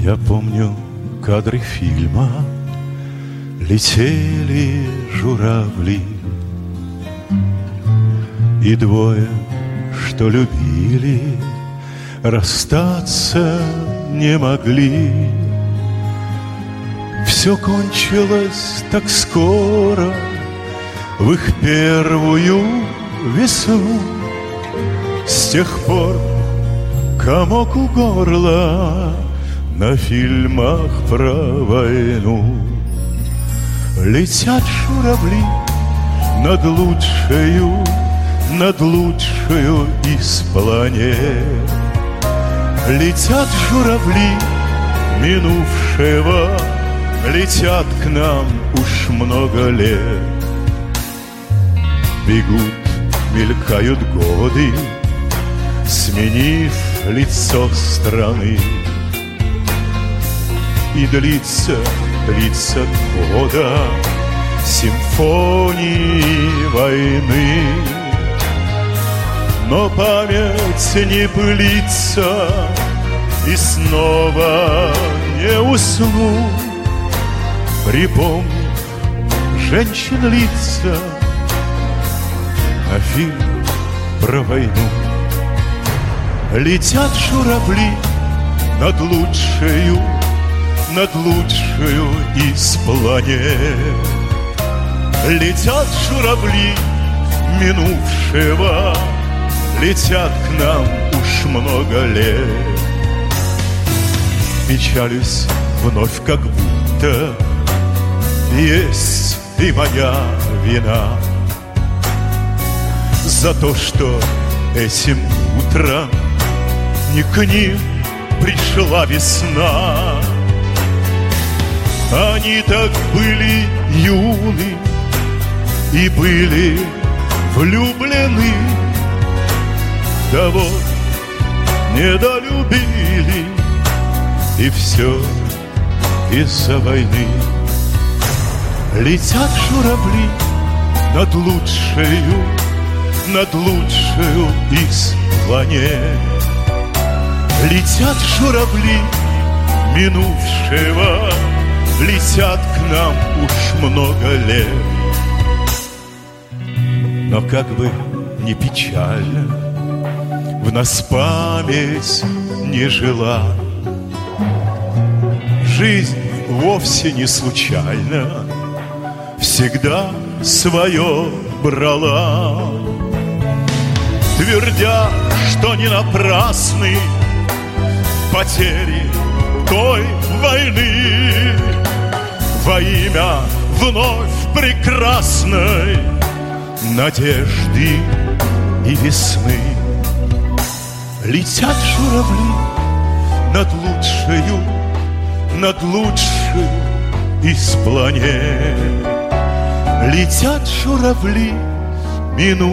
Я помню кадры фильма, летели журавли, и двое, что любили, расстаться не могли. Все кончилось так скоро в их первую весну. С тех пор комок у горла на фильмах про войну. Летят журавли над лучшую из планет. Летят журавли минувшего, летят к нам уж много лет. Бегут, мелькают годы, сменив лицо страны. И длится года симфонии войны. Но память не пылится, и снова не усну, припомнив женщин лица на фильм про войну. Летят журавли над лучшую из планет. Летят журавли минувшего, летят к нам уж много лет. Печалюсь вновь, как будто есть и моя вина за то, что этим утром не к ним пришла весна. Они так были юны и были влюблены, да вот недолюбили, и все из-за войны. Летят журавли над лучшую из планет. Летят журавли минувшего, летят к нам уж много лет. Но как бы ни печально, в нас память не жила. Жизнь вовсе не случайно всегда свое брала. Твердя, что не напрасны потери той войны, во имя вновь прекрасной надежды и весны. Летят журавли над лучшую из планет. Летят журавли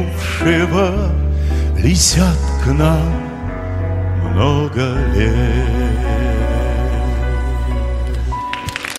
минувшего, летят к нам много лет.